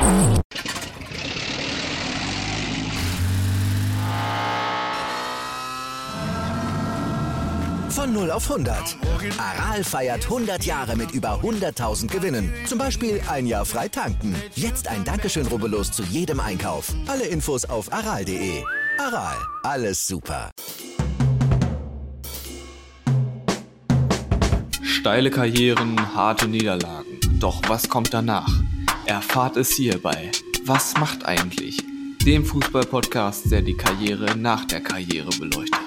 Von 0 auf 100. Aral feiert 100 Jahre mit über 100.000 Gewinnen. Zum Beispiel ein Jahr frei tanken. Jetzt ein Dankeschön, rubbellos zu jedem Einkauf. Alle Infos auf aral.de. Aral, alles super. Steile Karrieren, harte Niederlagen. Doch was kommt danach? Erfahrt es hier bei Was macht eigentlich? Dem Fußball-Podcast, der die Karriere nach der Karriere beleuchtet.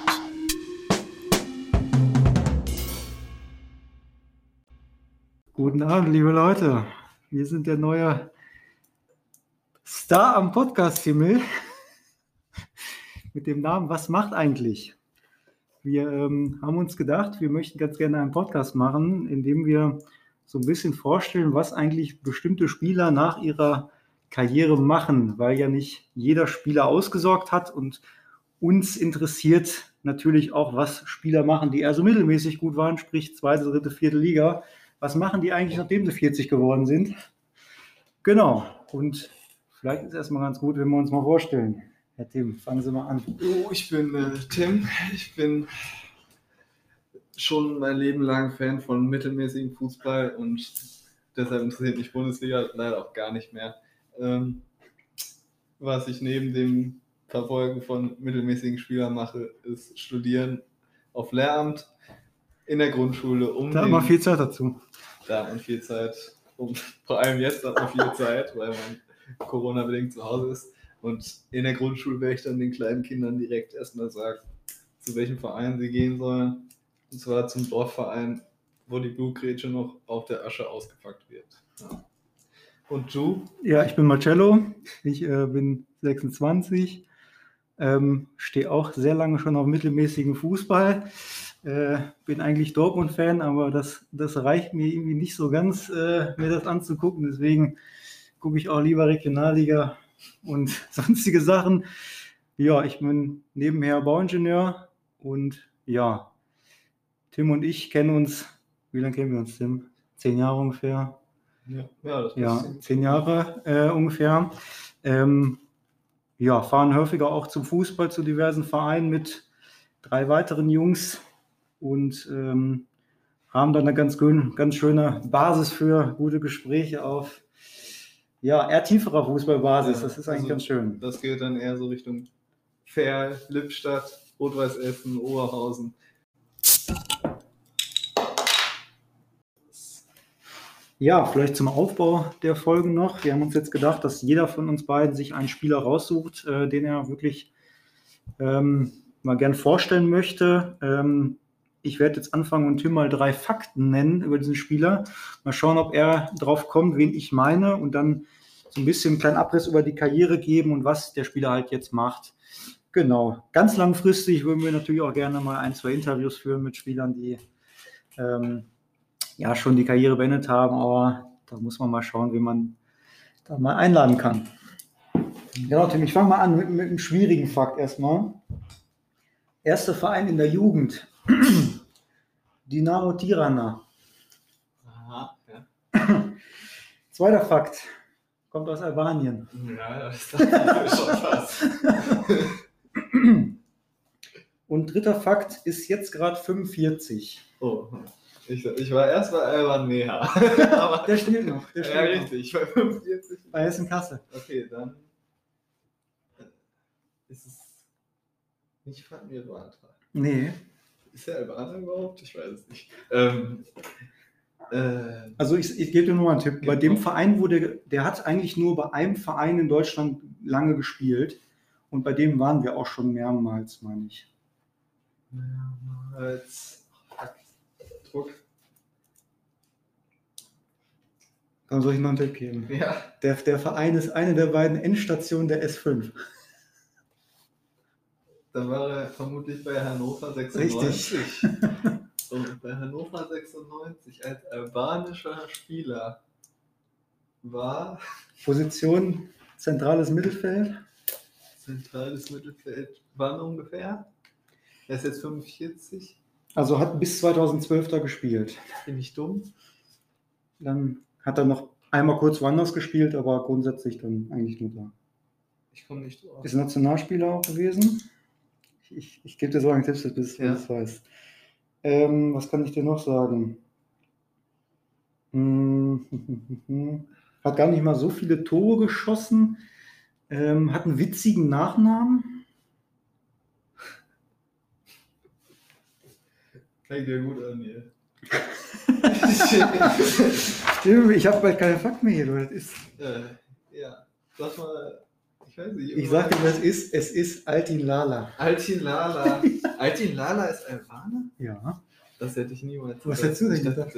Guten Abend, liebe Leute. Wir sind der neue Star am Podcast-Himmel mit dem Namen Was macht eigentlich? Wir haben uns gedacht, wir möchten ganz gerne einen Podcast machen, in dem wir so ein bisschen vorstellen, was eigentlich bestimmte Spieler nach ihrer Karriere machen, weil ja nicht jeder Spieler ausgesorgt hat und uns interessiert natürlich auch, was Spieler machen, die eher so mittelmäßig gut waren, sprich zweite, dritte, vierte Liga. Was machen die eigentlich, nachdem sie 40 geworden sind? Genau. Und vielleicht ist es erstmal ganz gut, wenn wir uns mal vorstellen. Herr Tim, fangen Sie mal an. Ich bin Tim. Ich bin schon mein Leben lang Fan von mittelmäßigem Fußball und deshalb interessiert mich Bundesliga leider auch gar nicht mehr. Was ich neben dem Verfolgen von mittelmäßigen Spielern mache, ist Studieren auf Lehramt in der Grundschule. Da hat man viel Zeit dazu. Da hat man viel Zeit, vor allem jetzt hat man viel Zeit, weil man Corona-bedingt zu Hause ist. Und in der Grundschule werde ich dann den kleinen Kindern direkt erstmal sagen, zu welchem Verein sie gehen sollen. Und zwar zum Dorfverein, wo die Blutgrätsche noch auf der Asche ausgepackt wird. Ja. Und du? Ja, ich bin Marcello. Ich bin 26. Stehe auch sehr lange schon auf mittelmäßigen Fußball. Bin eigentlich Dortmund-Fan, aber das reicht mir irgendwie nicht so ganz, mir das anzugucken. Deswegen gucke ich auch lieber Regionalliga und sonstige Sachen. Ja, ich bin nebenher Bauingenieur und ja, Tim und ich kennen uns, wie lange kennen wir uns, Tim? 10 Jahre ungefähr. Ja, 10 Jahre ungefähr. Ja, fahren häufiger auch zum Fußball zu diversen Vereinen mit 3 weiteren Jungs und haben dann eine ganz schöne Basis für gute Gespräche auf eher tieferer Fußballbasis. Ja, das ist eigentlich ganz schön. Das geht dann eher so Richtung Verl, Lippstadt, Rot-Weiß Essen, Oberhausen. Ja, vielleicht zum Aufbau der Folgen noch. Wir haben uns jetzt gedacht, dass jeder von uns beiden sich einen Spieler raussucht, den er wirklich mal gern vorstellen möchte. Ich werde jetzt anfangen und Tim mal 3 Fakten nennen über diesen Spieler. Mal schauen, ob er drauf kommt, wen ich meine, und dann so ein bisschen einen kleinen Abriss über die Karriere geben und was der Spieler halt jetzt macht. Genau. Ganz langfristig würden wir natürlich auch gerne mal 1, 2 Interviews führen mit Spielern, die schon die Karriere beendet haben, aber da muss man mal schauen, wie man da mal einladen kann. Genau, Tim, ich fange mal an mit einem schwierigen Fakt erstmal. Erster Verein in der Jugend. Dinamo Tirana. Aha, ja. Zweiter Fakt. Kommt aus Albanien. Ja, das dachte ich schon fast. Und dritter Fakt ist jetzt gerade 45. Oh, ich war erst bei Alban näher. Aber der spielt noch. Der ja, richtig. Bei 45. Bei Hessen-Kassel. Okay, dann ist es nicht Fatmir Bartra. Nee. Ist der Albaner überhaupt? Ich weiß es nicht. Also ich gebe dir nur mal einen Tipp. Bei dem Verein, der hat eigentlich nur bei einem Verein in Deutschland lange gespielt. Und bei dem waren wir auch schon mehrmals, meine ich. Mehrmals. Druck. Dann soll ich noch einen Tipp geben. Ja. Der Verein ist eine der beiden Endstationen der S5. Dann war er vermutlich bei Hannover 96. Richtig. Und bei Hannover 96 als albanischer Spieler war... Position zentrales Mittelfeld. Zentrales Mittelfeld wann ungefähr? Er ist jetzt 45. Also hat bis 2012 da gespielt. Bin ich dumm? Dann hat er noch Einmal kurz woanders gespielt, aber grundsätzlich dann eigentlich nur da. Ich komme nicht drauf. Ist Nationalspieler auch gewesen. Ich gebe dir so einen Tipp, bis du es weißt. Was kann ich dir noch sagen? Hat gar nicht mal so viele Tore geschossen. Hat einen witzigen Nachnamen. Fängt ja gut an hier. Ich habe bald keine Fakten mehr hier, Leute. Das ist, ja, sag mal, ich weiß nicht. ich sag dir, es ist Altin Lala. Altin Lala. Altin Lala ist Albaner? Ja. Das hätte ich niemals. Was hättest du denn gedacht?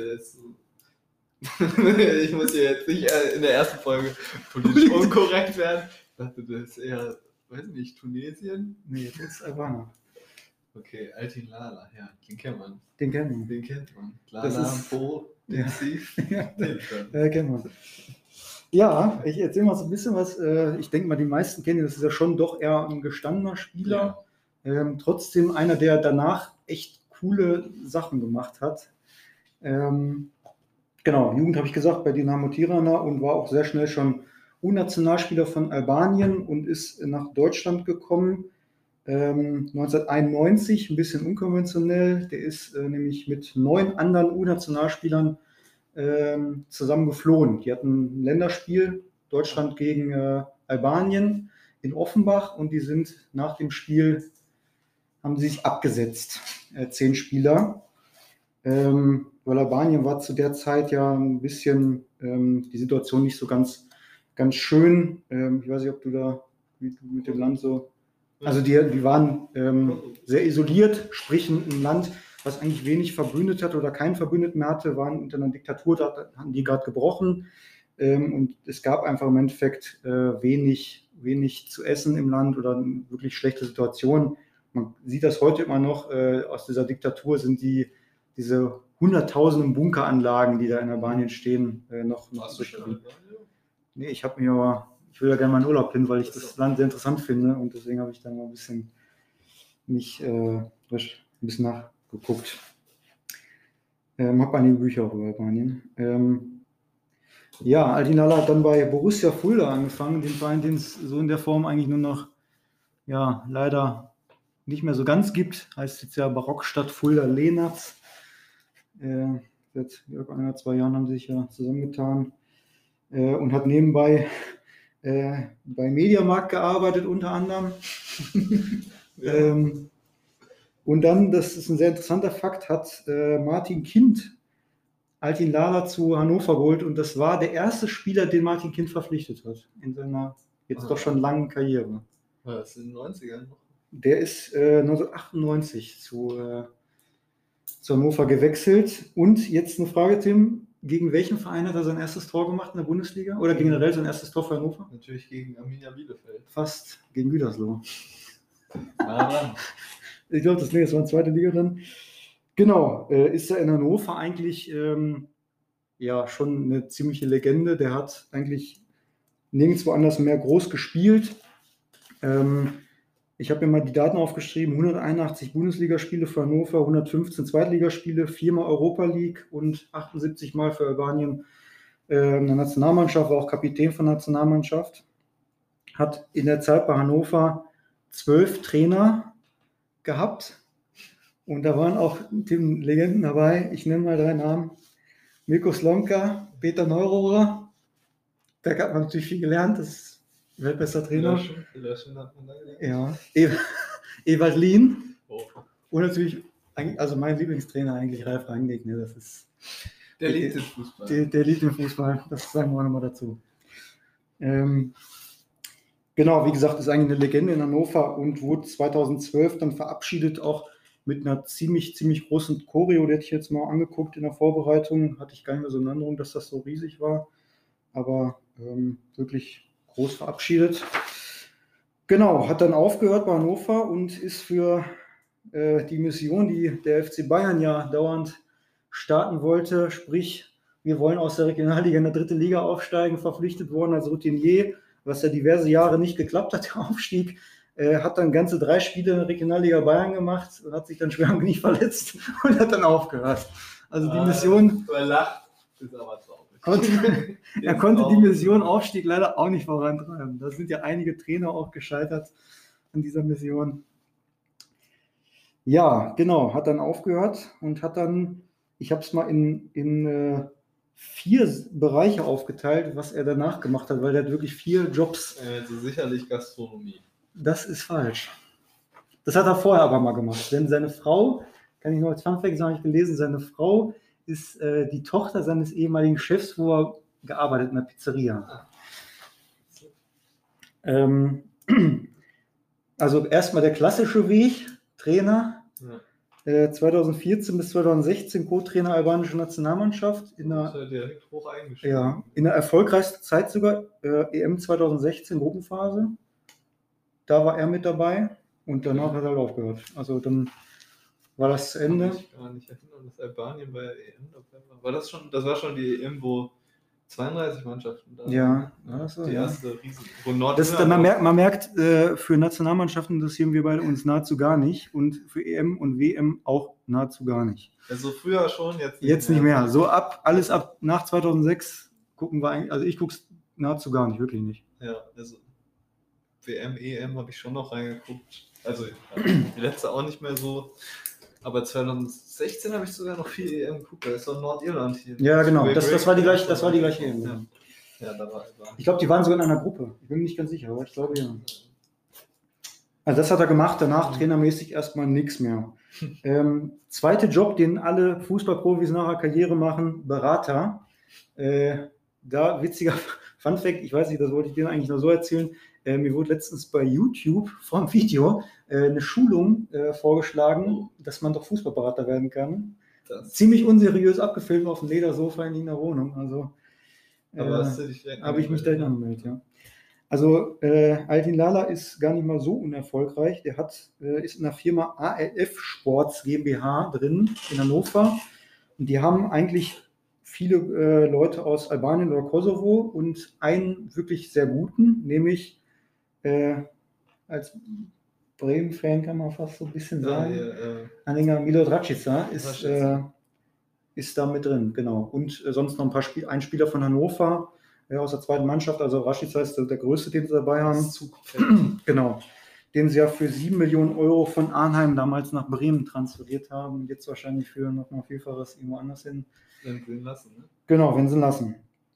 Ich muss hier jetzt nicht in der ersten Folge politisch unkorrekt werden. Ich dachte, das ist eher, weiß nicht, Tunesien? Nee, das ist Albaner. Okay, Altin Lala, ja, den kennt man. Den kennt man. Den kennt man. Das Lala, ist- Po, intensiv. Ja, kennt man. Ja, ich erzähle mal so ein bisschen was. Ich denke mal, die meisten kennen ihn. Das ist ja schon doch eher ein gestandener Spieler. Trotzdem einer, der danach echt coole Sachen gemacht hat. Genau, Jugend habe ich gesagt, bei Dinamo Tirana und war auch sehr schnell schon U-Nationalspieler von Albanien und ist nach Deutschland gekommen. 1991, ein bisschen unkonventionell. Der ist nämlich mit 9 anderen U-Nationalspielern zusammen geflohen. Die hatten ein Länderspiel, Deutschland gegen Albanien in Offenbach und die sind nach dem Spiel, haben sie sich abgesetzt, 10 Spieler. Weil Albanien war zu der Zeit ja ein bisschen die Situation nicht so ganz schön. Ich weiß nicht, ob du da mit dem Land so... Also die waren sehr isoliert, sprich ein Land, was eigentlich wenig Verbündet hat oder keinen Verbündeten mehr hatte, waren unter einer Diktatur, da hatten die gerade gebrochen. Und es gab einfach im Endeffekt wenig zu essen im Land oder eine wirklich schlechte Situation. Man sieht das heute immer noch, aus dieser Diktatur sind diese hunderttausenden Bunkeranlagen, die da in Albanien stehen, noch zurückgeblieben. Nee, ich will da gerne mal in Urlaub hin, weil ich das Land sehr interessant finde und deswegen habe ich da mal ein bisschen nachgeguckt. Habe einige Bücher auch über Albanien. Ja, Altin Lala hat dann bei Borussia Fulda angefangen, den Verein, den es so in der Form eigentlich nur noch, ja, leider nicht mehr so ganz gibt. Heißt jetzt ja Barockstadt Fulda-Lenaz. Seit 1, 2 Jahren haben sie sich ja zusammengetan und hat nebenbei bei Mediamarkt gearbeitet unter anderem. Ja. Und dann, das ist ein sehr interessanter Fakt, hat Martin Kind Altin Lala zu Hannover geholt und das war der erste Spieler, den Martin Kind verpflichtet hat in seiner jetzt doch schon langen Karriere. Was, in den 90ern noch? Der ist 1998 zu Hannover gewechselt. Und jetzt eine Frage, Tim. Gegen welchen Verein hat er sein erstes Tor gemacht in der Bundesliga? Oder generell sein erstes Tor für Hannover? Natürlich gegen Arminia Bielefeld. Fast, gegen Gütersloh. Ah, ich glaube, das war eine zweite Liga dann. Genau, ist er in Hannover eigentlich ja schon eine ziemliche Legende. Der hat eigentlich nirgendwo anders mehr groß gespielt. Ich habe mir mal die Daten aufgeschrieben, 181 Bundesligaspiele für Hannover, 115 Zweitligaspiele, 4-mal Europa League und 78 Mal für Albanien eine Nationalmannschaft, war auch Kapitän von der Nationalmannschaft. Hat in der Zeit bei Hannover 12 Trainer gehabt und da waren auch die Legenden dabei. Ich nenne mal 3 Namen. Mirko Slomka, Peter Neururer, da hat man natürlich viel gelernt, das ist weltbester Trainer. Löschen hat man da gelernt. Ja, Ewald Lien. Oh. Und natürlich, also mein Lieblingstrainer eigentlich Ralf Rangnick. Ne? Das ist, Der liebt den Fußball. Der liebt den Fußball, das sagen wir auch nochmal dazu. Genau, wie gesagt, ist eigentlich eine Legende in Hannover und wurde 2012 dann verabschiedet, auch mit einer ziemlich großen Choreo. Die hätte ich jetzt mal angeguckt in der Vorbereitung. Hatte ich gar nicht mehr so eine Erinnerung, dass das so riesig war. Aber wirklich groß verabschiedet. Genau, hat dann aufgehört bei Hannover und ist für die Mission, die der FC Bayern ja dauernd starten wollte, sprich, wir wollen aus der Regionalliga in der 3. Liga aufsteigen, verpflichtet worden als Routinier, was ja diverse Jahre nicht geklappt hat, der Aufstieg. Hat dann ganze 3 Spiele in der Regionalliga Bayern gemacht und hat sich dann schwer nicht verletzt und hat dann aufgehört. Also die Mission... Lacht ist aber traurig. Er konnte die Mission Aufstieg leider auch nicht vorantreiben. Da sind ja einige Trainer auch gescheitert an dieser Mission. Ja, genau, hat dann aufgehört und hat dann, ich habe es mal in 4 Bereiche aufgeteilt, was er danach gemacht hat, weil er hat wirklich 4 Jobs. Also sicherlich Gastronomie. Das ist falsch. Das hat er vorher aber mal gemacht. Denn seine Frau, kann ich noch als Funfact sagen, habe ich gelesen, seine Frau ist die Tochter seines ehemaligen Chefs, wo er gearbeitet in der Pizzeria. Also erstmal der klassische Weg, Trainer. Ja. 2014 bis 2016 Co-Trainer albanische Nationalmannschaft. In direkt hoch eingeschrieben. Ja, in der erfolgreichsten Zeit sogar, EM 2016 Gruppenphase. Da war er mit dabei und danach hat er aufgehört. Also dann war das zu Ende. Ich kann mich gar nicht erinnern, dass Albanien bei der EM dabei war. Das war schon die EM, wo 32 Mannschaften da waren. Ja, also, die erste riesen. Man merkt, für Nationalmannschaften interessieren wir beide uns nahezu gar nicht und für EM und WM auch nahezu gar nicht. Also früher schon, jetzt nicht mehr. So alles ab nach 2006 gucken wir eigentlich, also ich gucke es nahezu gar nicht, wirklich nicht. Ja, also WM, EM habe ich schon noch reingeguckt. Also die letzte auch nicht mehr so. Aber 2016 habe ich sogar noch viel EM geguckt, da ist doch Nordirland hier. Ja, genau, das war die gleiche EM. Ja, da war ich glaube, die waren sogar in einer Gruppe. Ich bin mir nicht ganz sicher, aber ich glaube ja. Also das hat er gemacht, danach trainermäßig erstmal nichts mehr. Zweiter Job, den alle Fußballprofis nach der Karriere machen, Berater. Da witziger Funfact, ich weiß nicht, das wollte ich dir eigentlich nur so erzählen. Mir wurde letztens bei YouTube vor dem Video eine Schulung vorgeschlagen, dass man doch Fußballberater werden kann. Ziemlich unseriös abgefilmt auf dem Ledersofa in der Wohnung. Also habe ich mich da angemeldet, ja. Also Altin Lala ist gar nicht mal so unerfolgreich. Der ist in der Firma ALF Sports GmbH drin in Hannover. Und die haben eigentlich viele Leute aus Albanien oder Kosovo und einen wirklich sehr guten, nämlich als Bremen-Fan kann man fast so ein bisschen sagen. Anhänger Milot Račica ist da mit drin, genau. Und sonst noch ein Spieler von Hannover aus der zweiten Mannschaft, also Račica ist der größte, den sie dabei haben. Genau. Den sie ja für 7 Millionen Euro von Arnheim damals nach Bremen transferiert haben und jetzt wahrscheinlich für noch mal Vielfaches irgendwo anders hin. Wenn sie ihn lassen, ne? Genau, wenn sie ihn lassen.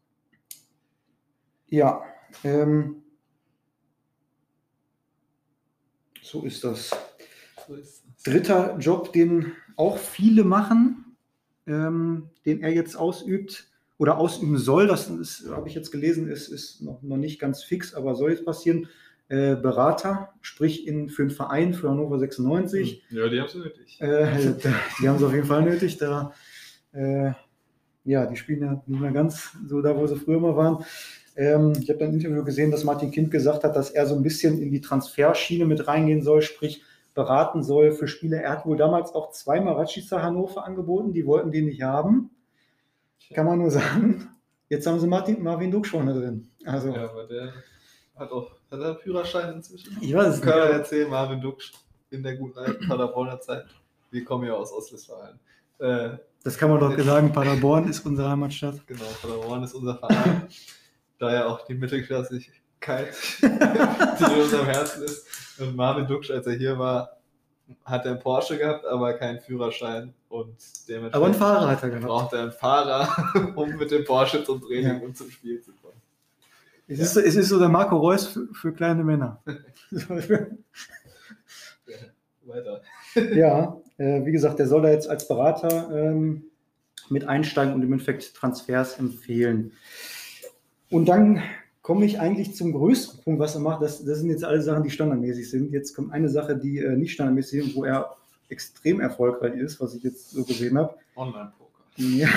Ja, so ist das. Dritter Job, den auch viele machen, den er jetzt ausübt oder ausüben soll, das habe ich jetzt gelesen, ist noch nicht ganz fix, aber soll jetzt passieren. Berater, sprich für einen Verein, für Hannover 96. Ja, die haben es nötig. Die haben es auf jeden Fall nötig. Die spielen ja nicht mehr ganz so da, wo sie früher mal waren. Ich habe dann ein Interview gesehen, dass Martin Kind gesagt hat, dass er so ein bisschen in die Transferschiene mit reingehen soll, sprich beraten soll für Spieler. Er hat wohl damals auch 2-mal Račica Hannover angeboten, die wollten den nicht haben. Kann man nur sagen. Jetzt haben sie Marvin Duksch vorne drin. Also, ja, aber der hat er einen Führerschein inzwischen? Ich weiß es nicht. Kann er erzählen, Marvin Duksch in der guten alten Paderborner Zeit. Wir kommen ja aus Ostwestfalen. Das kann man doch sagen, Paderborn ist unsere Heimatstadt. Genau, Paderborn ist unser Verein. Daher auch die Mittelklassigkeit, die in unserem Herzen ist. Und Marvin Duksch, als er hier war, hat er einen Porsche gehabt, aber keinen Führerschein. Und dementsprechend aber einen Fahrer hat er gehabt. Braucht er einen Fahrer, um mit dem Porsche zum Training und zum Spiel zu kommen. Es ist so der Marco Reus für kleine Männer. Weiter. Ja, wie gesagt, der soll da jetzt als Berater mit einsteigen und im Endeffekt Transfers empfehlen. Und dann komme ich eigentlich zum größten Punkt, was er macht. Das sind jetzt alle Sachen, die standardmäßig sind. Jetzt kommt eine Sache, die nicht standardmäßig ist, wo er extrem erfolgreich ist, was ich jetzt so gesehen habe. Online-Poker. Ja.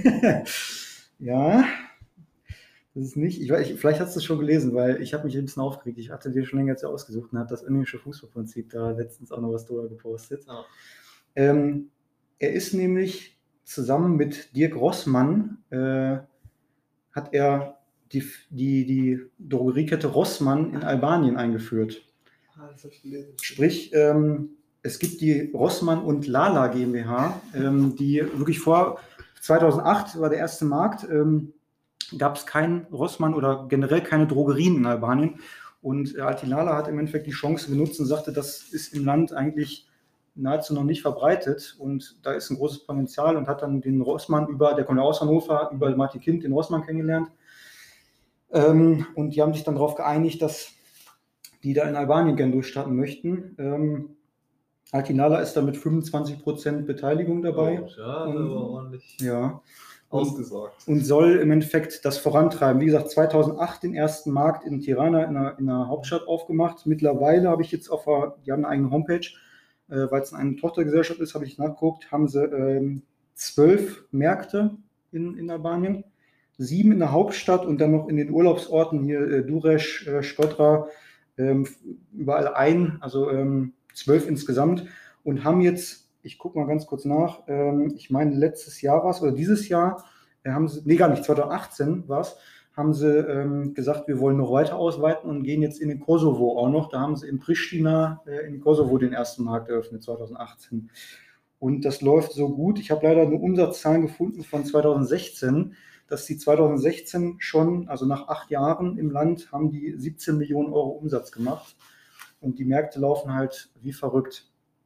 Ja. Das ist nicht, vielleicht hast du es schon gelesen, weil ich habe mich ein bisschen aufgeregt. Ich hatte dir schon länger jetzt ausgesucht und hat das indische Fußballprinzip da letztens auch noch was drüber gepostet. Oh. Er ist nämlich zusammen mit Dirk Rossmann, hat er die Drogeriekette Rossmann in Albanien eingeführt. Das habe ich gelesen. Sprich, es gibt die Rossmann und Lala GmbH, die wirklich vor 2008 war der erste Markt, gab es keinen Rossmann oder generell keine Drogerien in Albanien. Und Al-Hilal hat im Endeffekt die Chance genutzt und sagte, das ist im Land eigentlich nahezu noch nicht verbreitet und da ist ein großes Potenzial und hat dann den Rossmann der kommt ja aus Hannover, über Martin Kind den Rossmann kennengelernt. Und die haben sich dann darauf geeinigt, dass die da in Albanien gerne durchstarten möchten. Al-Hilal ist da mit 25% Beteiligung dabei. Oh, ja, aber ordentlich. Ja. Ausgesorgt. Und soll im Endeffekt das vorantreiben. Wie gesagt, 2008 den ersten Markt in Tirana, in der Hauptstadt, aufgemacht. Mittlerweile habe ich jetzt die haben eine eigene Homepage, weil es eine Tochtergesellschaft ist, habe ich nachgeguckt, haben sie 12 Märkte in Albanien, 7 in der Hauptstadt und dann noch in den Urlaubsorten hier Durrës, Shkodra, überall also 12 insgesamt und haben jetzt, ich gucke mal ganz kurz nach, ich meine letztes Jahr war es, oder dieses Jahr, haben sie, nee gar nicht, 2018 war es, haben sie gesagt, wir wollen noch weiter ausweiten und gehen jetzt in den Kosovo auch noch. Da haben sie in Pristina in Kosovo den ersten Markt eröffnet, 2018. Und das läuft so gut. Ich habe leider nur Umsatzzahlen gefunden von 2016, dass die 2016 schon, also nach 8 Jahren im Land, haben die 17 Millionen Euro Umsatz gemacht. Und die Märkte laufen halt wie verrückt.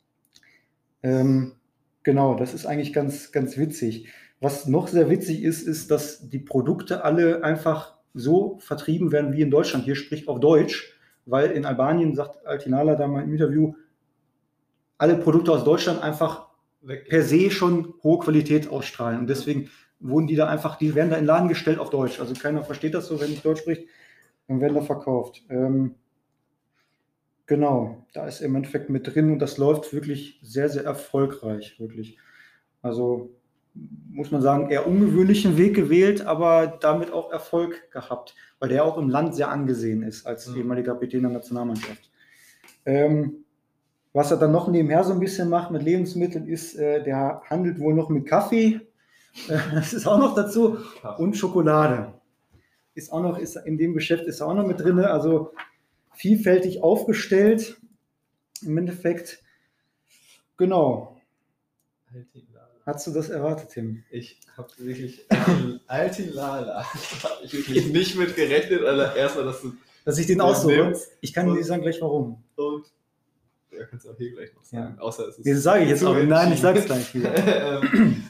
Genau, das ist eigentlich ganz, ganz witzig. Was noch sehr witzig ist, dass die Produkte alle einfach so vertrieben werden wie in Deutschland. Hier spricht auf Deutsch, weil in Albanien, sagt Al-Hilal da mal im Interview, alle Produkte aus Deutschland einfach per se schon hohe Qualität ausstrahlen. Und deswegen die werden da in den Laden gestellt auf Deutsch. Also keiner versteht das so, wenn nicht Deutsch spricht, dann werden da verkauft. Genau, da ist im Endeffekt mit drin und das läuft wirklich sehr, sehr erfolgreich, wirklich. Also muss man sagen, eher ungewöhnlichen Weg gewählt, aber damit auch Erfolg gehabt, weil der auch im Land sehr angesehen ist als ehemaliger Kapitän der Nationalmannschaft. Was er dann noch nebenher so ein bisschen macht mit Lebensmitteln ist, der handelt wohl noch mit Kaffee, das ist auch noch dazu, und Schokolade. In dem Geschäft ist er auch noch mit drin, also vielfältig aufgestellt, im Endeffekt, genau. Hast du das erwartet, Tim? Ich habe wirklich Al-Hilal, habe ich wirklich nicht mit gerechnet, erstmal, dass ich den aussuche. Ich kann dir sagen gleich warum. Und ja, kannst du auch hier gleich noch sagen. Ja. Außer es ist. Das sage ich jetzt auch. Nein, ich sage es gleich wieder.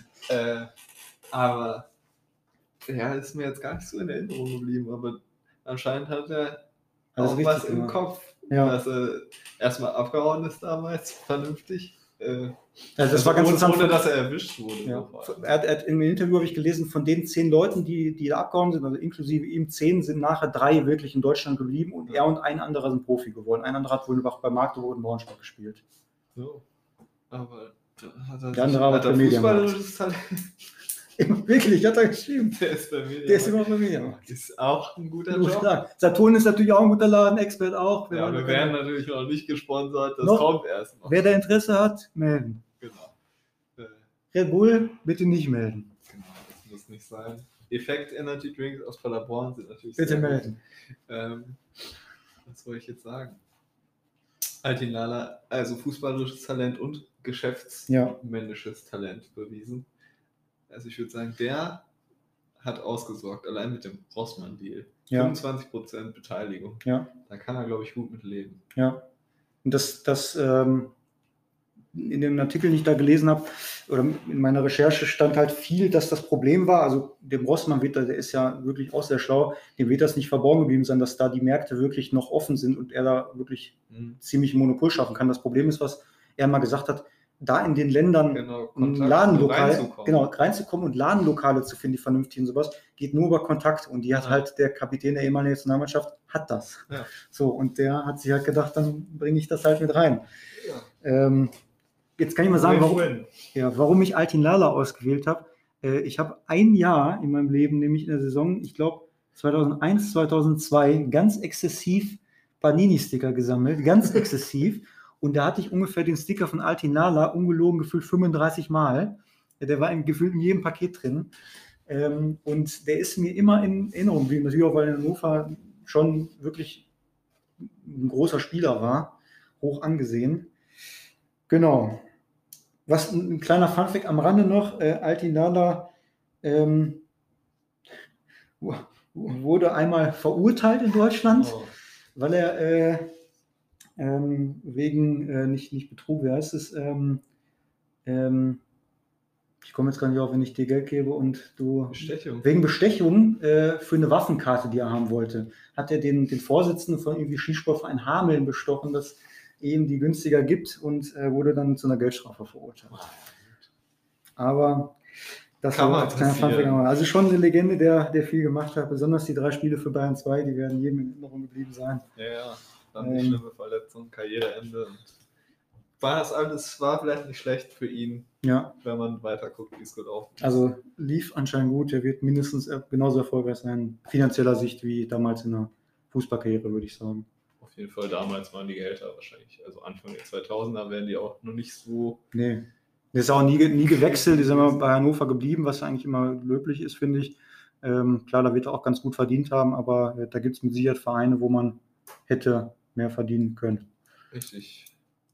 Aber ja, ist mir jetzt gar nicht so in Erinnerung geblieben, aber anscheinend hat er auch was im Kopf, dass er erstmal abgehauen ist damals, vernünftig. Das war ganz interessant. Ohne dass er erwischt wurde. Ja. Im Interview habe ich gelesen, von den 10 Leuten, die da abgehauen sind, also inklusive ihm 10, sind nachher 3 wirklich in Deutschland geblieben und er und ein anderer sind Profi geworden. Ein anderer hat wohl bei Magdeburg und Braunschweig gespielt. So. Aber der andere hat er fußballerisches Talent. Wirklich, hat er geschrieben. Der ist bei mir. Der ist immer bei mir. Ist auch ein guter Job. Saturn ist natürlich auch ein guter Laden, Expert auch. Ja, wir werden natürlich noch nicht gesponsert, das kommt erst noch. Wer da Interesse hat, melden. Genau. Red Bull, bitte nicht melden. Genau, das muss nicht sein. Effekt Energy Drinks aus Paderborn sind natürlich bitte melden. Was wollte ich jetzt sagen? Al-Hilal, also fußballerisches Talent und geschäftsmännisches Talent bewiesen. Also ich würde sagen, der hat ausgesorgt, allein mit dem Rossmann-Deal. 25% Beteiligung. Ja. Da kann er, glaube ich, gut mit leben. Ja. Und das in dem Artikel, den ich da gelesen habe, oder in meiner Recherche stand halt viel, dass das Problem war, also dem Rossmann der ist ja wirklich auch sehr schlau, dem wird das nicht verborgen geblieben sein, dass da die Märkte wirklich noch offen sind und er da wirklich ziemlich Monopol schaffen kann. Das Problem ist, was er mal gesagt hat, da in den Ländern reinzukommen und Ladenlokale zu finden, die vernünftig und sowas, geht nur über Kontakt. Und die hat halt der Kapitän der ehemaligen Nationalmannschaft, hat das. Ja. So, und der hat sich halt gedacht, dann bringe ich das halt mit rein. Ja. Jetzt kann ich mal sagen, warum ich Al-Hilal ausgewählt habe. Ich habe ein Jahr in meinem Leben, nämlich in der Saison, ich glaube 2001, 2002, ganz exzessiv Panini-Sticker gesammelt, ganz exzessiv. Und da hatte ich ungefähr den Sticker von Al-Hilal ungelogen gefühlt 35 Mal. Der war gefühlt in jedem Paket drin. Und der ist mir immer in Erinnerung geblieben. Natürlich auch, weil in Hannover schon wirklich ein großer Spieler war. Hoch angesehen. Genau. Was ein kleiner Funfact am Rande noch. Al-Hilal wurde einmal verurteilt in Deutschland, Oh. weil er wegen, nicht Betrug, wie heißt es, ich komme jetzt gar nicht auf, wenn ich dir Geld gebe und du... Bestechung. Wegen Bestechung für eine Waffenkarte, die er haben wollte, hat er den Vorsitzenden von irgendwie Skisportverein Hameln bestochen, dass ihm die günstiger gibt und wurde dann zu einer Geldstrafe verurteilt. Aber das Kann war man als kleiner passieren. Funfact. Also schon eine Legende, der viel gemacht hat. Besonders die 3 Spiele für Bayern 2, die werden jedem in Erinnerung geblieben sein. Ja. Dann die schlimme Verletzung, Karriereende. Und war vielleicht nicht schlecht für ihn, Ja, wenn man weiter guckt, wie es gut aufgeht. also lief anscheinend gut. Er wird mindestens genauso erfolgreich sein, finanzieller Sicht, wie damals in der Fußballkarriere, würde ich sagen. Auf jeden Fall damals waren die Gehälter wahrscheinlich, also Anfang der 2000er wären die auch noch nicht so. Nee. Der ist auch nie gewechselt, die sind immer bei Hannover geblieben, was eigentlich immer löblich ist, finde ich. Klar, da wird er auch ganz gut verdient haben, aber da gibt es mit Sicherheit Vereine, wo man hätte mehr verdienen können. Richtig.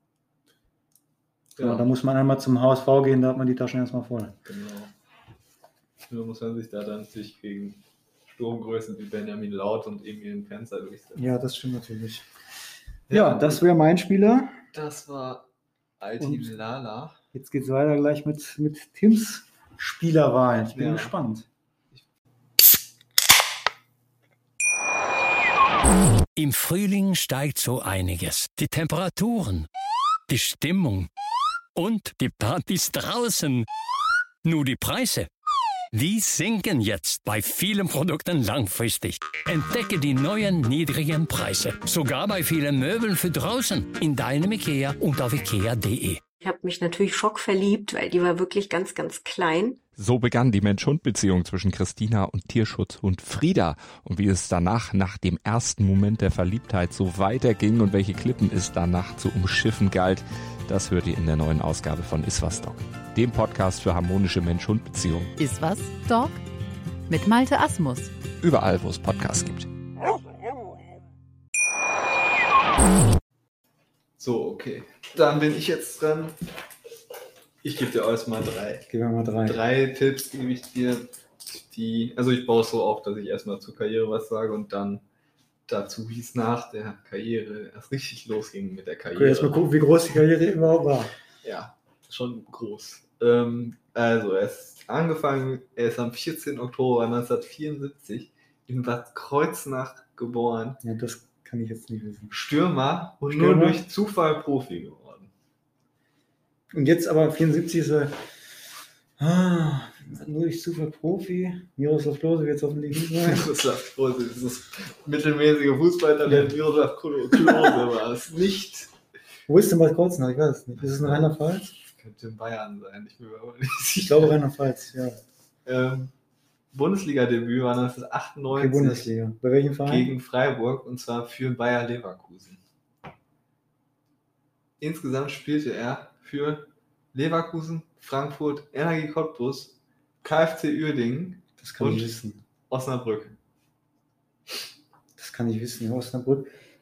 Ja. Da muss man einmal zum HSV gehen, da hat man die Taschen erstmal voll. Genau. Nur muss man sich da dann sich gegen Sturmgrößen wie Benjamin Laut und Emil Penzer durchsetzen. Ja, das stimmt natürlich. Ja, das wäre mein Spieler. Das war Altin Und- Lala. Jetzt geht es weiter gleich mit Tims Spielerwahl. Ich bin Ja. gespannt. Im Frühling steigt so einiges. Die Temperaturen, die Stimmung und die Partys draußen. Nur die Preise, die sinken jetzt bei vielen Produkten langfristig. Entdecke die neuen niedrigen Preise. Sogar bei vielen Möbeln für draußen. In deinem IKEA und auf ikea.de. Ich habe mich natürlich schockverliebt, weil die war wirklich ganz, ganz klein. So begann die Mensch-Hund-Beziehung zwischen Christina und Tierschutzhund Frieda. Und wie es danach, nach dem ersten Moment der Verliebtheit, so weiterging und welche Klippen es danach zu umschiffen galt, das hört ihr in der neuen Ausgabe von Iswas Dog, dem Podcast für harmonische Mensch-Hund-Beziehungen. Iswas, Dog? Mit Malte Asmus. Überall, wo es Podcasts gibt. So, okay. Dann bin ich jetzt dran. Ich gebe dir alles mal 3. Gehen wir mal 3. 3 Tipps gebe ich dir, also ich baue es so auf, dass ich erstmal zur Karriere was sage und dann dazu, wie es nach der Karriere erst richtig losging mit der Karriere. Jetzt mal gucken, wie groß die Karriere überhaupt war. Ja, schon groß. Also, er ist am 14. Oktober 1974 in Bad Kreuznach geboren. Ja, das kann ich jetzt nicht wissen. Stürmer und Stürmer. nur durch Zufall Profi geworden. Und jetzt aber 74 ist er nur durch Zufall Profi. Miroslav Klose wird es hoffentlich nicht sein. Miroslav Klose, dieses mittelmäßige Fußballtalent Miroslav Klose war es nicht. Wo ist denn Bad Kreuznach? Ich weiß es nicht. Ist es in Rheinland-Pfalz? Könnte in Bayern sein, ich bin mir aber nicht sicher. Ich glaube Rheinland-Pfalz, ja. Bundesliga-Debüt war Okay, 1998 Bundesliga. Bei welchem Verein? gegen Freiburg und zwar für Bayer Leverkusen. Insgesamt spielte er für Leverkusen, Frankfurt, Energie Cottbus, KfC Uerdingen Das kann und ich wissen. Osnabrück. Das kann ich wissen. Ja, Osnabrück.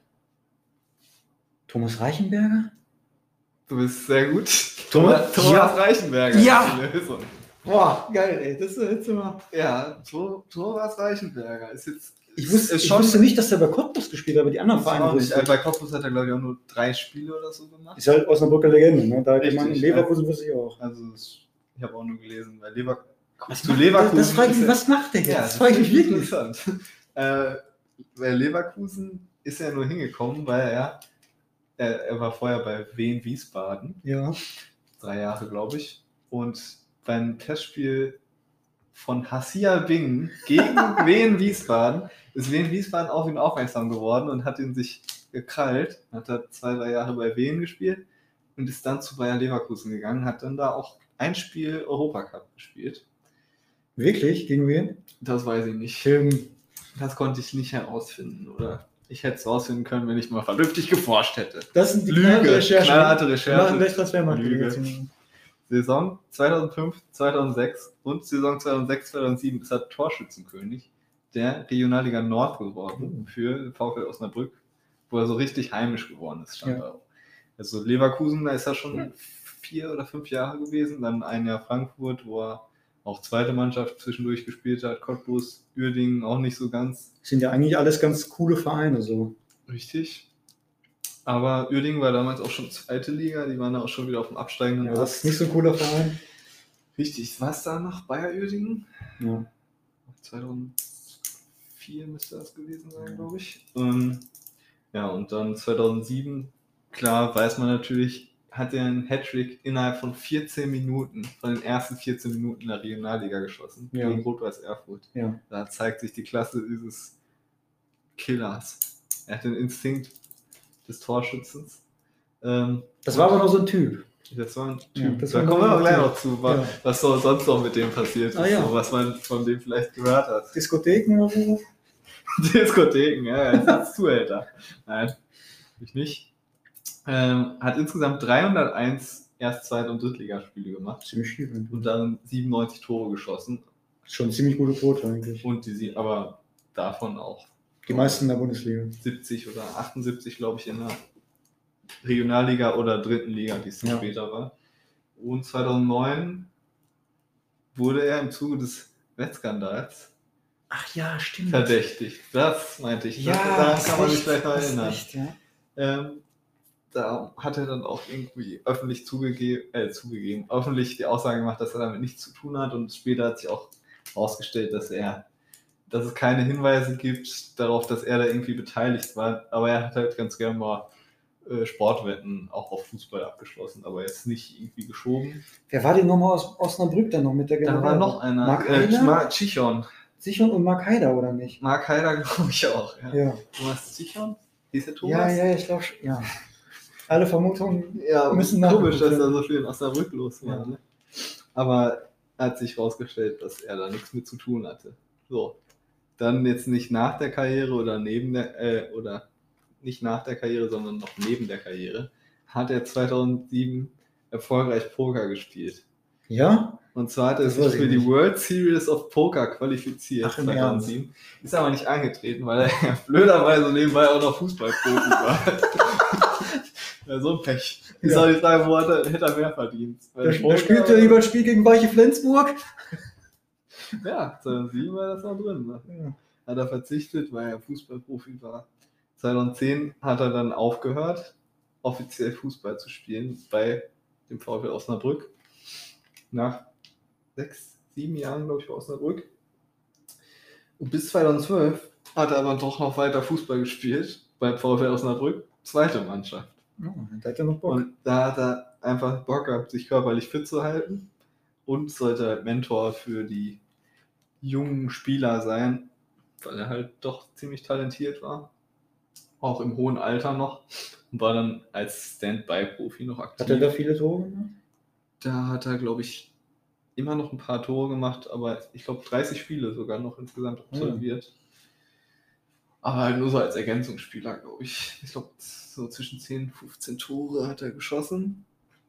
Thomas Reichenberger? Du bist sehr gut. Thomas- Thomas Ja. Reichenberger Ja. ist die Lösung. Boah, geil, ey. Das ist jetzt immer. Ja, Thomas Reichenberger ist jetzt. Ich ist wusste nicht, dass der bei Cottbus gespielt hat, aber die anderen Auch Vereine nicht. wusste ich. Bei Cottbus hat er, glaube ich, auch nur 3 Spiele oder so gemacht. Ist halt Osnabrücker Legende, ne? Da Richtig, man in Leverkusen wusste ich auch. Also, ich habe auch nur gelesen, weil Was zu macht Leverkusen. Das frage ich ist mich, er- was macht der jetzt? Ja, das frage ich mich wirklich. interessant. Bei Leverkusen ist er nur hingekommen, weil er war vorher bei Wien Wiesbaden, Ja. 3 Jahre, glaube ich. Und beim Testspiel von Hassia Bingen gegen Wien Wiesbaden ist Wien Wiesbaden auf ihn aufmerksam geworden und hat ihn sich gekrallt. Hat er 2-3 Jahre bei Wien gespielt und ist dann zu Bayer Leverkusen gegangen, hat dann da auch ein Spiel Europacup gespielt. Wirklich? Gegen wen? Das weiß ich nicht. Das konnte ich nicht herausfinden, oder? Ich hätte es rausfinden können, wenn ich mal vernünftig geforscht hätte. Das sind die Lüge, knallharte Wir machen Recherche. gleich Transfermarkt. Lüge. Saison 2005, 2006 und Saison 2006, 2007 ist er Torschützenkönig der Regionalliga Nord geworden für VfL Osnabrück, wo er so richtig heimisch geworden ist. Stand da auch. Also Leverkusen, da ist er schon 4 oder 5 Jahre gewesen, dann ein Jahr Frankfurt, wo er auch zweite Mannschaft zwischendurch gespielt hat. Cottbus, Uerdingen auch nicht so ganz. Sind ja eigentlich alles ganz coole Vereine so. Richtig. Aber Uerdingen war damals auch schon zweite Liga, die waren da auch schon wieder auf dem absteigenden Ja, das ist nicht so ein cooler Verein. Richtig, war es da noch Bayer Uerdingen? Ja. 2004 müsste das gewesen sein, glaube ich. Ja, und dann 2007, klar, weiß man natürlich, hat er einen Hattrick innerhalb von 14 Minuten, von den ersten 14 Minuten in der Regionalliga geschossen, Ja. gegen Rot-Weiß Erfurt. Ja. Da zeigt sich die Klasse dieses Killers. Er hat den Instinkt des Torschützens. Das war aber noch so ein Typ. Das war ein Typ. Ja, das Da war kommen wir ein auch gleich Typ. noch zu, was so sonst noch mit dem passiert ist, Ja. so, was man von dem vielleicht gehört hat. Diskotheken oder so? Diskotheken, ja, jetzt ist Zuhälter. Nein, ich nicht. Hat insgesamt 301 Erst-, Zweit- und Drittligaspiele gemacht Ziemlich viel. und dann 97 Tore geschossen. Schon ziemlich gute Quote eigentlich. Und aber davon auch Die meisten in der Bundesliga. 70 oder 78, glaube ich, in der Regionalliga oder dritten Liga, die es dann Ja. später war. Und 2009 wurde er im Zuge des Wettskandals Ach ja, stimmt. verdächtigt. Das meinte ich. Ja, Daran kann man sich vielleicht noch hast erinnern. recht, ja. Da hat er dann auch irgendwie öffentlich zugegeben, öffentlich die Aussage gemacht, dass er damit nichts zu tun hat, und später hat sich auch herausgestellt, dass es keine Hinweise gibt darauf, dass er da irgendwie beteiligt war, aber er hat halt ganz gerne mal Sportwetten auch auf Fußball abgeschlossen, aber jetzt nicht irgendwie geschoben. Wer war denn nochmal aus Osnabrück dann noch mit der Da General? war noch einer, Mark Heider? Chichon. Sichon und Mark Heider, oder nicht? Mark Heider, glaube ich auch. Ja. Ja. Thomas Chichon? Hieß der Ja, Thomas? ja, ich glaube schon. Ja. Alle Vermutungen Ja, müssen komisch, dass nachgeguckt da werden. so viel in Osnabrück los war. Ja. Ne? Aber hat sich herausgestellt, dass er da nichts mit zu tun hatte. So, dann jetzt nicht nach der Karriere oder oder nicht nach der Karriere, sondern noch neben der Karriere, hat er 2007 erfolgreich Poker gespielt. Ja? Und zwar hat er Das sich weiß ich für die nicht. World Series of Poker qualifiziert Ach, im 2007. Ist aber nicht angetreten, weil er blöderweise nebenbei auch noch Fußballprofi war. Ja, so ein Pech. Ist Ja. auch die Frage, wo hätte er mehr verdient? Da spielt er lieber ein Spiel gegen Weiche Flensburg. Ja, 2007 war das noch drin. Ne? Ja. Hat er verzichtet, weil er Fußballprofi war. 2010 hat er dann aufgehört, offiziell Fußball zu spielen bei dem VfL Osnabrück. Nach 6, 7 Jahren, glaube ich, bei Osnabrück. Und bis 2012 hat er aber doch noch weiter Fußball gespielt beim VfL Osnabrück, zweite Mannschaft. Ja, da hat er noch Bock. Und da hat er einfach Bock gehabt, sich körperlich fit zu halten und sollte halt Mentor für die jungen Spieler sein, weil er halt doch ziemlich talentiert war. Auch im hohen Alter noch. Und war dann als Stand-by-Profi noch aktiv. Hat er da viele Tore gemacht? Da hat er, glaube ich, immer noch ein paar Tore gemacht, aber ich glaube 30 Spiele sogar noch insgesamt absolviert. Aber halt nur so als Ergänzungsspieler, glaube ich. Ich glaube, so zwischen 10 und 15 Tore hat er geschossen.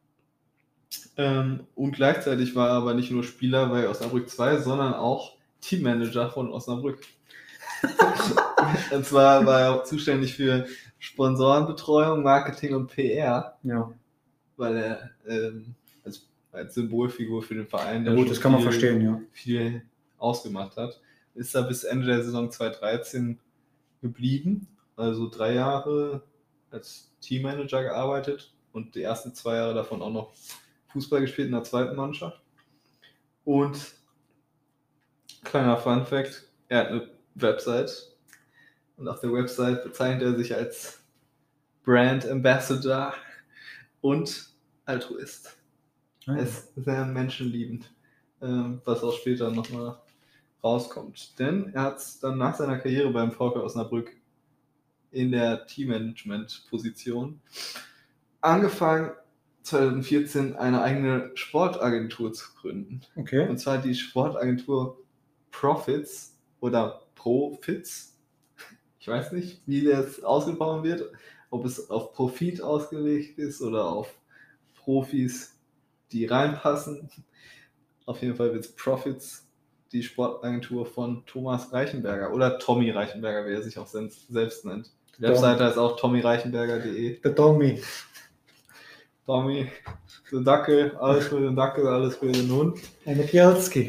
Und gleichzeitig war er aber nicht nur Spieler bei Osnabrück 2, sondern auch Teammanager von Osnabrück. Und zwar war er auch zuständig für Sponsorenbetreuung, Marketing und PR, Ja. weil er als Symbolfigur für den Verein, Ja der gut, schon das kann man viel- verstehen, ja. viel ausgemacht hat, ist er bis Ende der Saison 2013 geblieben, also 3 Jahre als Teammanager gearbeitet und die ersten 2 Jahre davon auch noch Fußball gespielt in der zweiten Mannschaft. Und kleiner Funfact, er hat eine Website und auf der Website bezeichnet er sich als Brand Ambassador und Altruist. Er ist sehr menschenliebend, was auch später nochmal rauskommt. Denn er hat dann nach seiner Karriere beim VfL Osnabrück in der Teammanagement-Position angefangen, 2014 eine eigene Sportagentur zu gründen. Okay. Und zwar die Sportagentur Profits oder Profits. Ich weiß nicht, wie das ausgesprochen wird, ob es auf Profit ausgelegt ist oder auf Profis, die reinpassen. Auf jeden Fall wird es Profits, die Sportagentur von Thomas Reichenberger oder Tommy Reichenberger, wie er sich auch selbst nennt. Die Webseite ist auch tommyreichenberger.de. Der Tommy. Tommy, der Dackel, alles für den Dackel, alles für den Hund. Eine Pielski.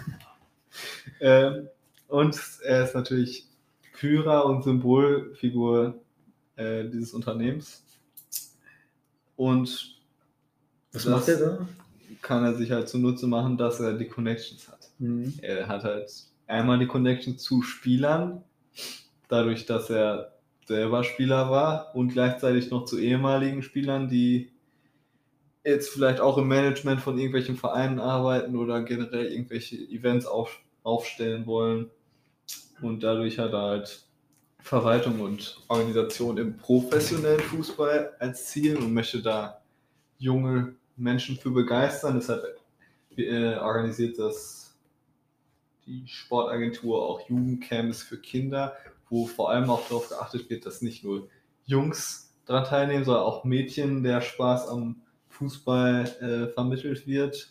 Und er ist natürlich Führer und Symbolfigur dieses Unternehmens. Und Was macht er da? kann er sich halt zunutze machen, dass er die Connections hat. Er hat halt einmal die Connections zu Spielern, dadurch, dass er selber Spieler war und gleichzeitig noch zu ehemaligen Spielern, die jetzt vielleicht auch im Management von irgendwelchen Vereinen arbeiten oder generell irgendwelche Events aufstellen wollen. Und dadurch hat er halt Verwaltung und Organisation im professionellen Fußball als Ziel und möchte da junge Menschen für begeistern. Deshalb organisiert das die Sportagentur auch Jugendcamps für Kinder, wo vor allem auch darauf geachtet wird, dass nicht nur Jungs daran teilnehmen, sondern auch Mädchen, der Spaß am Fußball vermittelt wird.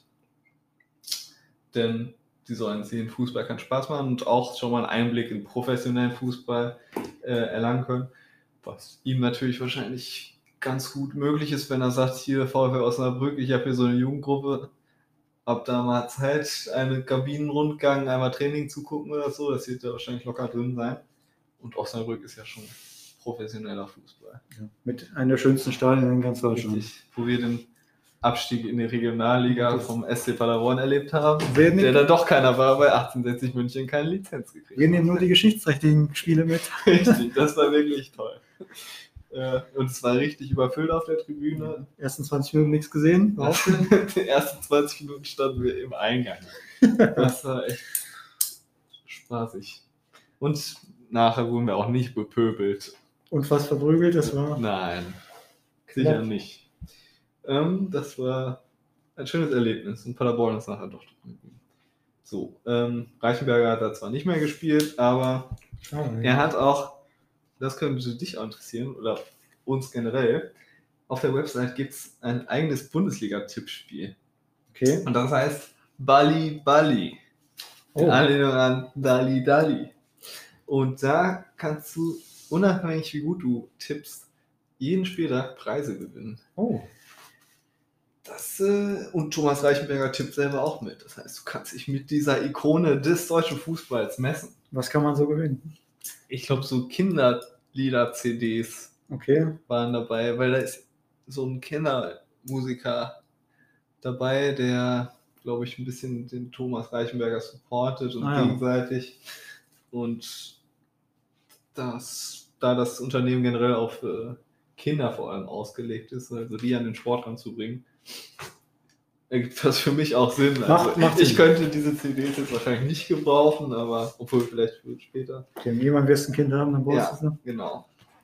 Denn die sollen sehen, Fußball kann Spaß machen und auch schon mal einen Einblick in professionellen Fußball erlangen können, was ihm natürlich wahrscheinlich ganz gut möglich ist, wenn er sagt, hier VfL Osnabrück, ich habe hier so eine Jugendgruppe, ab da mal Zeit, einen Kabinenrundgang, einmal Training zu gucken oder so, das wird da wahrscheinlich locker drin sein. Und Osnabrück ist ja schon professioneller Fußball. Ja, mit einer der schönsten Stadien in ganz Deutschland. Richtig, wo wir den Abstieg in die Regionalliga vom SC Paderborn erlebt haben, Wir der dann doch keiner war, weil 1860 München keine Lizenz gekriegt nehmen nur die geschichtsträchtigen Spiele mit. Richtig, das war wirklich toll. Und es war richtig überfüllt auf der Tribüne. Ersten 20 Minuten nichts gesehen. Die ersten 20 Minuten standen wir im Eingang. Das war echt spaßig. Und nachher wurden wir auch nicht bepöbelt. Und fast verprügelt, das war. Nein, sicher nicht. Das war ein schönes Erlebnis und Paderborn ist nachher doch drin. So, Reichenberger hat da zwar nicht mehr gespielt, aber er hat auch, das könnte dich auch interessieren oder uns generell, auf der Website gibt es ein eigenes Bundesliga-Tippspiel. Okay. Und das heißt Bali Bali. In Anlehnung an Dali Dali. Und da kannst du, unabhängig wie gut du tippst, jeden Spieltag Preise gewinnen. Oh. Und Thomas Reichenberger tippt selber auch mit. Das heißt, du kannst dich mit dieser Ikone des deutschen Fußballs messen. Was kann man so gewinnen? Ich glaube, so Kinderlieder-CDs waren dabei, weil da ist so ein Kindermusiker dabei, der, glaube ich, ein bisschen den Thomas Reichenberger supportet und gegenseitig. Und da das Unternehmen generell auf Kinder vor allem ausgelegt ist, also die an den Sport ranzubringen, ergibt das für mich auch Sinn. Also ich könnte diese CDs jetzt wahrscheinlich nicht gebrauchen, aber obwohl vielleicht für später. Wenn jemand wirst ein Kind haben, dann brauchst du es. Genau.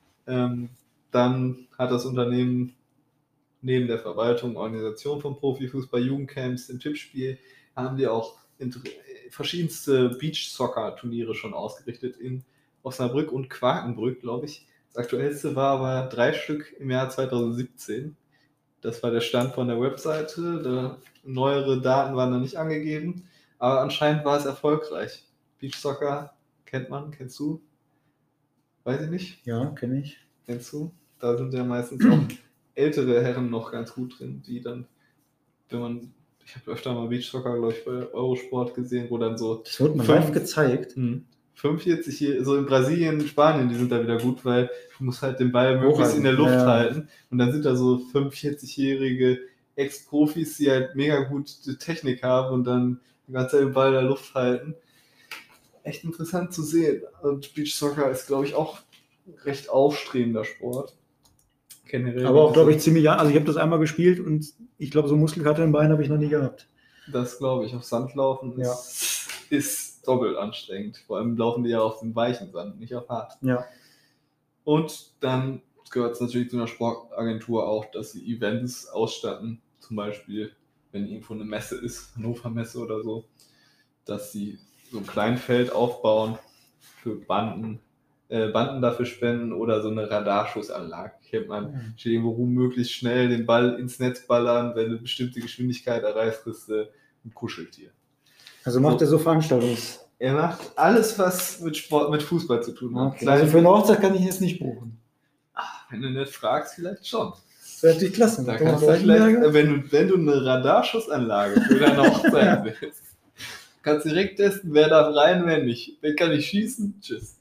Dann hat das Unternehmen neben der Verwaltung, Organisation von Profifußball, Jugendcamps, im Tippspiel, haben die auch verschiedenste Beach-Soccer-Turniere schon ausgerichtet in Osnabrück und Quakenbrück, glaube ich. Das aktuellste war aber 3 Stück im Jahr 2017. Das war der Stand von der Webseite. Neuere Daten waren da nicht angegeben, aber anscheinend war es erfolgreich. Beachsoccer kennst du? Weiß ich nicht. Ja, kenne ich. Kennst du? Da sind ja meistens auch ältere Herren noch ganz gut drin, die dann, ich habe öfter mal Beachsoccer, glaube ich, bei Eurosport gesehen, wo dann so... Das wurde mal live gezeigt. 45 hier, so in Brasilien, Spanien, die sind da wieder gut, weil du musst halt den Ball möglichst in der Luft halten. Und dann sind da so 45-jährige Ex-Profis, die halt mega gute Technik haben und dann die ganze Zeit den Ball in der Luft halten. Echt interessant zu sehen. Und Beachsoccer ist, glaube ich, auch recht aufstrebender Sport. Generell. Aber auch, glaube ich, ziemlich, also ich habe das einmal gespielt und ich glaube, so Muskelkater im Bein habe ich noch nie gehabt. Das glaube ich, auf Sand laufen ist doppelt anstrengend. Vor allem laufen die ja auf dem weichen Sand, nicht auf hart. Ja. Und dann gehört es natürlich zu einer Sportagentur auch, dass sie Events ausstatten. Zum Beispiel, wenn irgendwo eine Messe ist, Hannover Messe oder so, dass sie so ein Kleinfeld aufbauen für Banden dafür spenden oder so eine Radarschussanlage. Kennt man, steht irgendwo rum, möglichst schnell den Ball ins Netz ballern, wenn eine bestimmte Geschwindigkeit erreicht, ist ein Kuscheltier. Also macht er so Veranstaltungen? Er macht alles, was mit Fußball zu tun hat. Okay. Also für eine Hochzeit kann ich jetzt nicht buchen. Wenn du nicht fragst, vielleicht schon. Das wäre natürlich klasse. Da Thomas kannst du vielleicht, Reichenberger. wenn du eine Radarschussanlage für deine Hochzeit willst, kannst direkt testen, wer darf rein, wer nicht. Wer kann nicht schießen? Tschüss.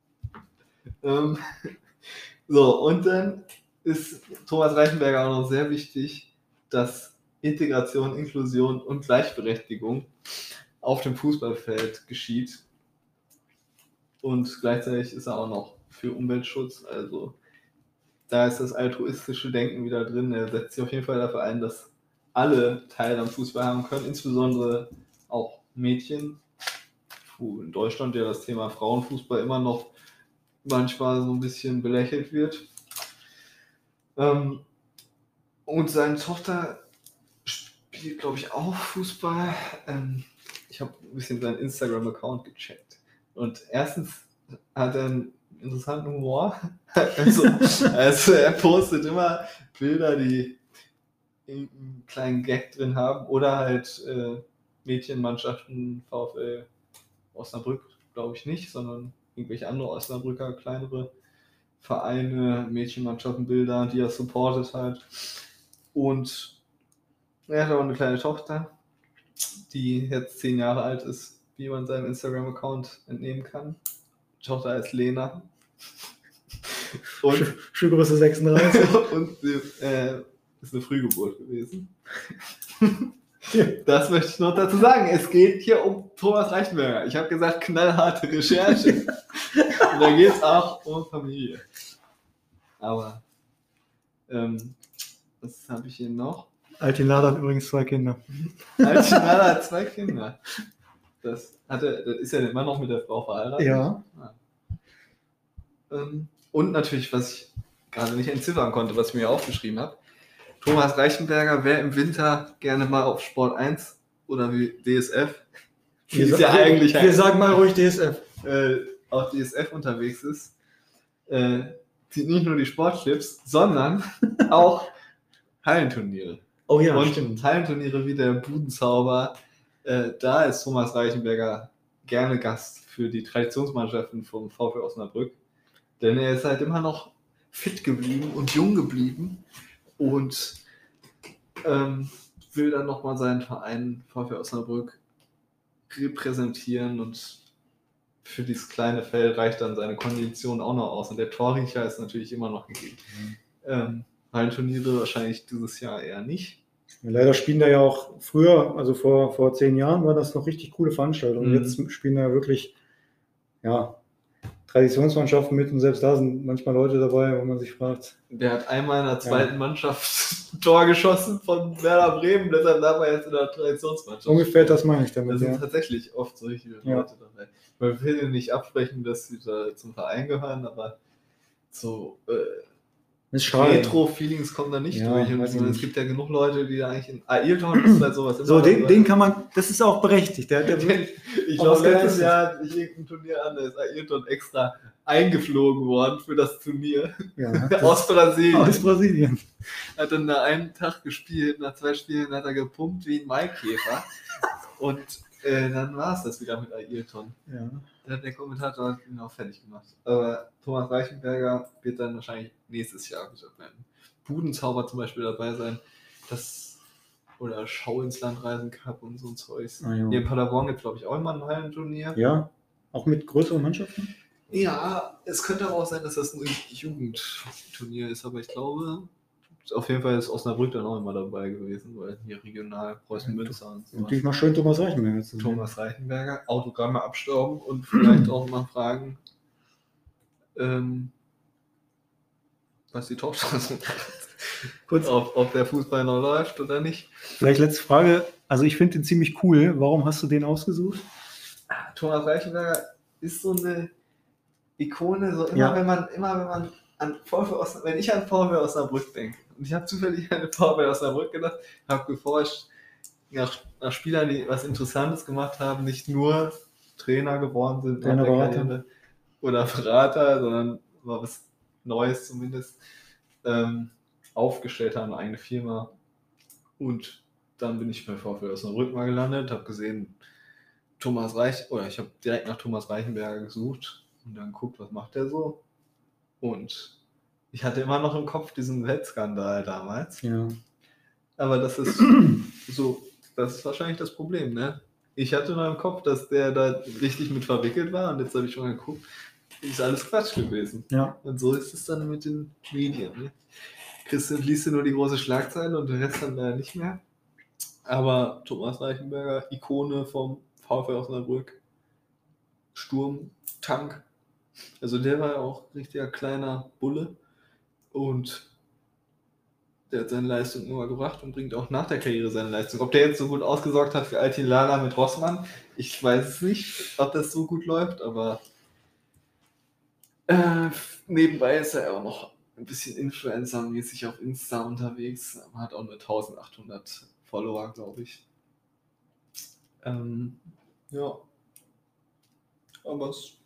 So, und dann ist Thomas Reichenberger auch noch sehr wichtig, dass Integration, Inklusion und Gleichberechtigung auf dem Fußballfeld geschieht. Und gleichzeitig ist er auch noch für Umweltschutz. Also da ist das altruistische Denken wieder drin. Er setzt sich auf jeden Fall dafür ein, dass alle Teil am Fußball haben können, insbesondere auch Mädchen. Wo in Deutschland ja das Thema Frauenfußball immer noch manchmal so ein bisschen belächelt wird. Und seine Tochter spielt, glaube ich, auch Fußball. Ich habe ein bisschen seinen Instagram-Account gecheckt. Und erstens hat er einen interessanten Humor. Also er postet immer Bilder, die einen kleinen Gag drin haben. Oder halt Mädchenmannschaften, VfL Osnabrück, glaube ich nicht, sondern irgendwelche andere Osnabrücker, kleinere Vereine, Mädchenmannschaften, Bilder, die er supportet halt. Und er hat auch eine kleine Tochter, die jetzt 10 Jahre alt ist, wie man seinem Instagram-Account entnehmen kann. Die Tochter heißt Lena. Und Schuhgröße 36. und sie ist eine Frühgeburt gewesen. Das möchte ich noch dazu sagen. Es geht hier um Thomas Reichenberger. Ich habe gesagt, knallharte Recherche. Und da geht es auch um Familie. Aber was habe ich hier noch? Altinada hat übrigens 2 Kinder. Altinada hat 2 Kinder. Das ist ja immer noch mit der Frau verheiratet. Ja. Und natürlich, was ich gerade nicht entziffern konnte, was ich mir aufgeschrieben habe. Thomas Reichenberger, wer im Winter gerne mal auf Sport 1 oder wie DSF, Wir sagen mal ruhig DSF. auf DSF unterwegs ist, zieht nicht nur die Sportclips, sondern auch Hallenturniere. Oh ja, und stimmt. Hallenturniere wie der Budenzauber, da ist Thomas Reichenberger gerne Gast für die Traditionsmannschaften vom VfL Osnabrück. Denn er ist halt immer noch fit geblieben und jung geblieben und will dann nochmal seinen Verein VfL Osnabrück repräsentieren und für dieses kleine Feld reicht dann seine Kondition auch noch aus. Und der Torriecher ist natürlich immer noch gegeben. Hallenturniere wahrscheinlich dieses Jahr eher nicht. Leider spielen da ja auch früher, also vor 10 Jahren war das noch richtig coole Veranstaltung. Mhm. Jetzt spielen da ja wirklich Traditionsmannschaften mit und selbst da sind manchmal Leute dabei, wo man sich fragt. Der hat einmal in der zweiten Mannschaft ein Tor geschossen von Werder Bremen, deshalb darf er jetzt in der Traditionsmannschaft. Ungefähr das meine ich damit. Da sind tatsächlich oft solche Leute dabei. Man will nicht absprechen, dass sie da zum Verein gehören, aber so Ist schade. Retro-Feelings kommen da nicht durch. Und weiß ich es nicht. gibt ja genug Leute, die da eigentlich in Ailton ist halt sowas. So, den kann man, das ist auch berechtigt. Der Ich auch was glaube, letztes geleistet. Jahr hatte ich irgendein Turnier an, da ist Ailton extra eingeflogen worden für das Turnier aus Brasilien. Aus Brasilien. Hat dann da einen Tag gespielt, nach 2 Spielen hat er gepumpt wie ein Maikäfer. Und dann war es das wieder mit Ailton. Ja. Da hat der Kommentator ihn auch fertig gemacht. Aber Thomas Reichenberger wird dann wahrscheinlich nächstes Jahr wieder beim Budenzauber zum Beispiel dabei sein. Oder Schau ins Land Reisen Cup und so ein Zeugs. Ah, ja. Hier in Paderborn gibt es, glaube ich, auch immer ein Hallenturnier. Ja, auch mit größeren Mannschaften? Ja, es könnte aber auch sein, dass das ein Jugendturnier ist, aber ich glaube, auf jeden Fall ist Osnabrück dann auch immer dabei gewesen, weil hier regional Preußen-Münster und so. Natürlich mal schön Thomas Reichenberger zu sehen. Thomas Reichenberger, Autogramme abstauben und vielleicht auch mal fragen, was die Tochter so macht. Kurz, Ob der Fußball noch läuft oder nicht. vielleicht letzte Frage. Also ich finde den ziemlich cool. Warum hast du den ausgesucht? Thomas Reichenberger ist so eine Ikone, so Ja. wenn man an VfL Osnabrück, wenn ich an VfL Osnabrück denke, und ich habe zufällig an den VfL Osnabrück gedacht, habe geforscht nach Spielern, die was Interessantes gemacht haben, nicht nur Trainer geworden sind nach der Trainer, Karriere oder Berater, sondern mal was Neues zumindest aufgestellt haben, eine eigene Firma. Und dann bin ich bei VfL Osnabrück mal gelandet, habe gesehen, ich habe direkt nach Thomas Reichenberger gesucht und dann geguckt, was macht der so. Und Ich hatte immer noch im Kopf diesen Wettskandal damals. Ja. Aber das ist das ist wahrscheinlich das Problem, ne? Ich hatte noch im Kopf, dass der da richtig mit verwickelt war und jetzt habe ich schon geguckt, ist alles Quatsch gewesen. Ja. Und so ist es dann mit den Medien, ne? Liest du nur die große Schlagzeile und der Rest dann leider nicht mehr. Aber Thomas Reichenberger, Ikone vom VfL Osnabrück, Sturmtank. Also der war ja auch ein richtiger kleiner Bulle und der hat seine Leistung immer gebracht und bringt auch nach der Karriere seine Leistung. Ob der jetzt so gut ausgesorgt hat für Altin Lala mit Rossmann, ich weiß es nicht, ob das so gut läuft, aber nebenbei ist er auch noch ein bisschen Influencer-mäßig auf Insta unterwegs. Man hat auch nur 1800 Follower, glaube ich. Ja. Aber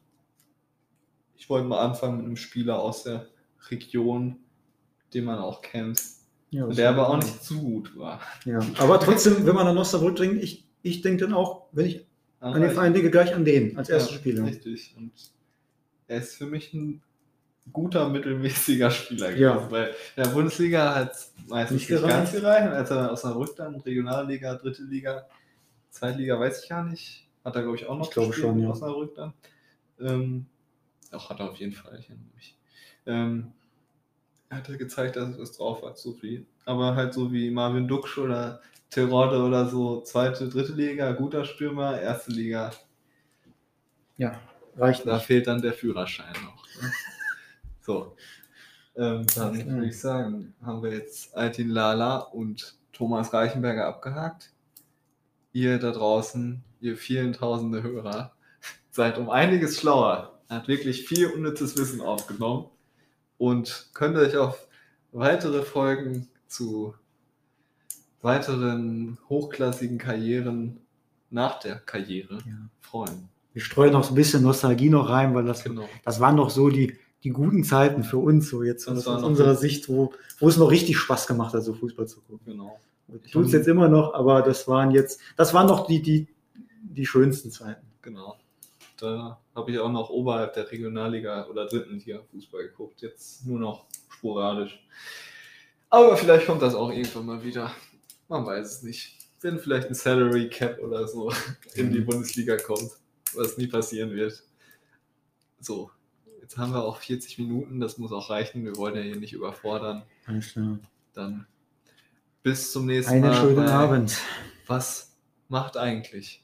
ich wollte mal anfangen mit einem Spieler aus der Region, den man auch kennt. Ja, der aber auch nicht zu gut war. Ja, aber trotzdem, wenn man an Osnabrück denkt, ich denke dann auch, wenn ich an den Verein denke, gleich an den als ersten Spieler. Richtig. Und er ist für mich ein guter, mittelmäßiger Spieler gewesen, weil in der Bundesliga hat es meistens nicht ganz gereicht. Und als er aus Osnabrück dann Regionalliga, dritte Liga, Zweitliga, weiß ich gar nicht, hat er, glaube ich, auch noch gespielt schon, ja. Osnabrück dann. Auch hat er auf jeden Fall. Ich erinnere mich. Hat er gezeigt, dass er was drauf hat, so viel. Aber halt so wie Marvin Duksch oder Terodde oder so, zweite, dritte Liga, guter Stürmer, erste Liga. Ja, reicht Da nicht. fehlt dann der Führerschein noch. Ne? So. Dann würde ich sagen, haben wir jetzt Altin Lala und Thomas Reichenberger abgehakt. Ihr da draußen, ihr vielen tausende Hörer, seid um einiges schlauer. Hat wirklich viel unnützes Wissen aufgenommen. Und könnt euch auf weitere Folgen zu weiteren hochklassigen Karrieren nach der Karriere freuen. Wir streuen noch so ein bisschen Nostalgie noch rein, weil das waren noch so die guten Zeiten für uns, so jetzt aus unserer Sicht, wo es noch richtig Spaß gemacht hat, so Fußball zu gucken. Genau. Tut es jetzt immer noch, aber das waren noch die schönsten Zeiten. Genau. Da habe ich auch noch oberhalb der Regionalliga oder dritten Liga Fußball geguckt. Jetzt nur noch sporadisch. Aber vielleicht kommt das auch irgendwann mal wieder. Man weiß es nicht. Wenn vielleicht ein Salary Cap oder so in die Bundesliga kommt, was nie passieren wird. So, jetzt haben wir auch 40 Minuten. Das muss auch reichen. Wir wollen ja hier nicht überfordern. Alles klar. Dann bis zum nächsten Mal. Einen schönen Abend. Was macht eigentlich? ...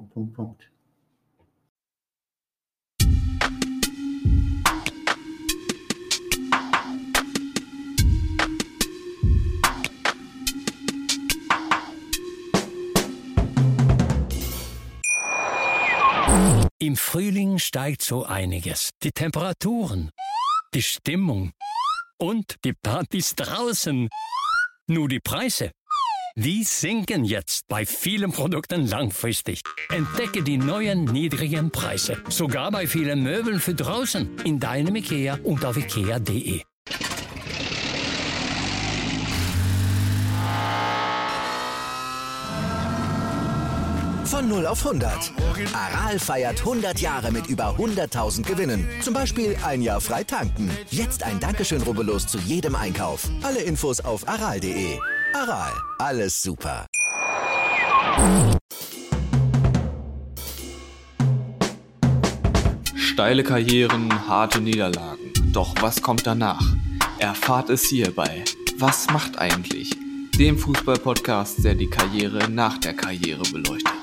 Im Frühling steigt so einiges. Die Temperaturen, die Stimmung und die Partys draußen. Nur die Preise, die sinken jetzt bei vielen Produkten langfristig. Entdecke die neuen niedrigen Preise. Sogar bei vielen Möbeln für draußen. In deinem IKEA und auf ikea.de. Von 0 auf 100. Aral feiert 100 Jahre mit über 100.000 Gewinnen. Zum Beispiel ein Jahr frei tanken. Jetzt ein Dankeschön, rubbellos zu jedem Einkauf. Alle Infos auf aral.de. Aral, alles super. Steile Karrieren, harte Niederlagen. Doch was kommt danach? Erfahrt es hier bei Was macht eigentlich? Dem Fußball-Podcast, der die Karriere nach der Karriere beleuchtet.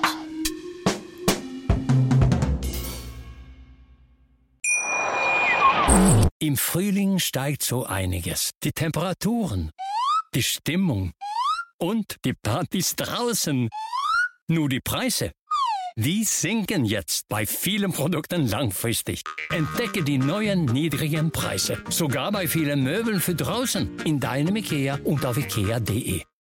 Im Frühling steigt so einiges. Die Temperaturen, die Stimmung und die Partys draußen. Nur die Preise, die sinken jetzt bei vielen Produkten langfristig. Entdecke die neuen niedrigen Preise. Sogar bei vielen Möbeln für draußen. In deinem IKEA und auf ikea.de.